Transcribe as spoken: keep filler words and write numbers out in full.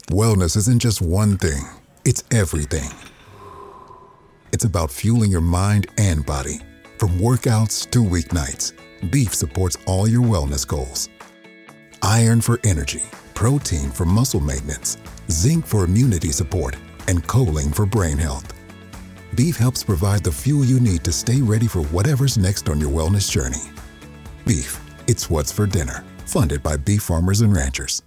Wellness isn't just one thing, it's everything. It's about fueling your mind and body. From workouts to weeknights, Beef supports all your wellness goals. Iron for energy, protein for muscle maintenance, zinc for immunity support, and choline for brain health. Beef helps provide the fuel you need to stay ready for whatever's next on your wellness journey. Beef, it's what's for dinner. Funded by beef farmers and ranchers.